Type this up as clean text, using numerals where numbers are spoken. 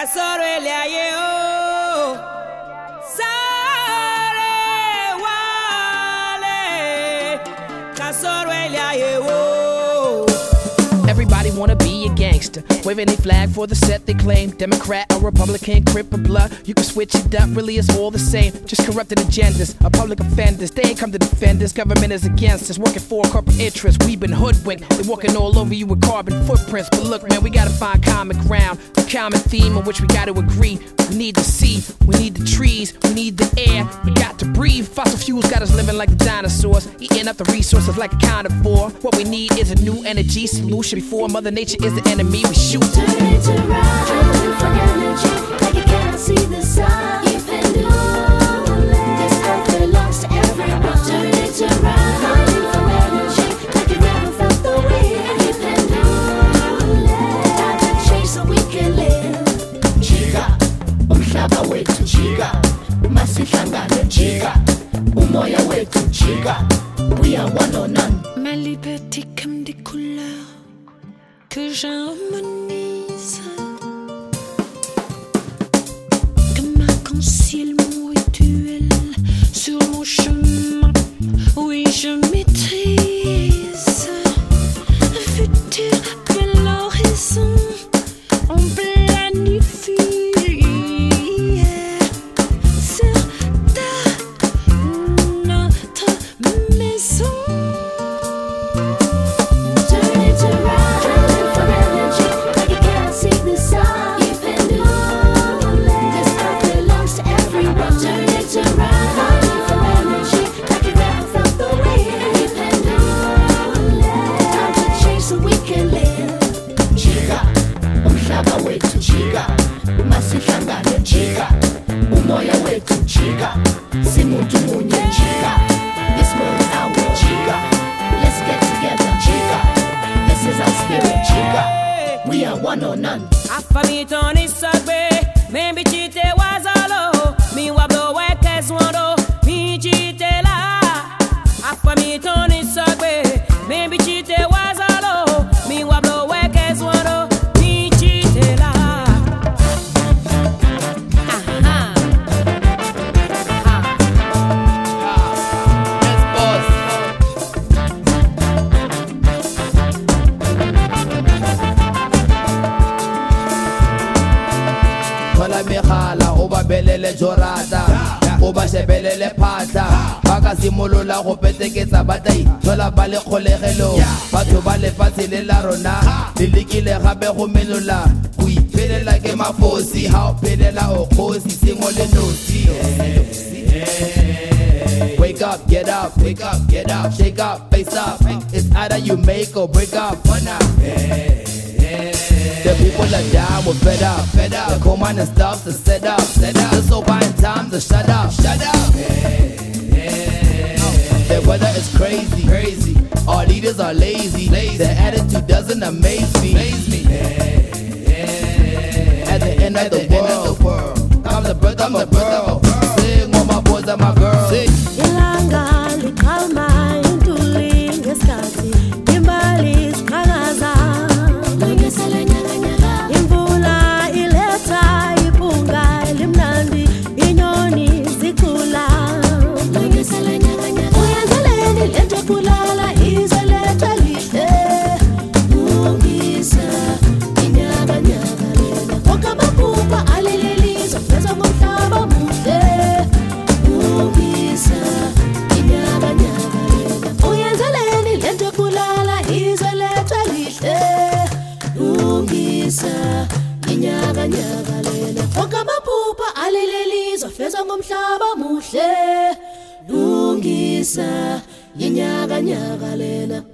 Kasoro eliaye o Sare wale Kasoro eliaye o. Everybody wanna be a gangster, waving a flag for the set they claim. Democrat or Republican, Crip or blood, you can switch it up, really it's all the same. Just corrupted agendas, public offenders, they ain't come to defend us. Government is against us, working for corporate interests. We've been hoodwinked, they walking all over you with carbon footprints. But look man, we gotta find common ground, a common theme on which we gotta agree. We need the sea, we need the trees, we need the air, we got to breathe. Fossil fuels got us living like the dinosaurs, eating up the resources like a carnivore. What we need is a new energy solution before Mother Nature is the enemy we shoot. Turn it around, turn for energy, like you cannot see the sun. You pendulum, this earth belongs to everyone. Turn it around, fighting for energy, like you never felt the wind. You pendulum, time to change so we can live. Jika, umhlaba wethu jika, masihlangane jika, umoya wethu jika, we are one or none. Ma liberté comme des couleurs que j'harmonise, comme arc-en-ciel rituel sur mon chemin. Oui, je maîtrise le futur que l'horizon on planifie sur notre maison. Masihlangane jika, umoya wethu jika, simuntu munye jika, this world our jika, let's get together jika, this is our spirit jika, we are one or none. Afamitoni sagbe, maybe chite wazalo, mi wablo wekes wando, mi chite la. Afamitoni sagbe, maybe chite wazalo, mi wablo wekes wando, mi chite la. Belele jorata, oba shebelele pata, baka simolola go peteketsa batai, thola ba le kgolegelo, batho ba le fatshe le la rona, le lekile gape go menola, go iphelela ke mafosi, ha o phelela o kgosi, sengwe le nosi. Wake up, get up, shake up, face up, it's either you make or break up, the people are down, we're fed up. The command and stuff to set up. It's so buying time to shut up. The weather is crazy. Our leaders are lazy. Their attitude doesn't amaze me. At the end of the world, I'm the birth of the world. Sing all my boys and my girls. Sing. Lungisa, yinyaka nyaka lena.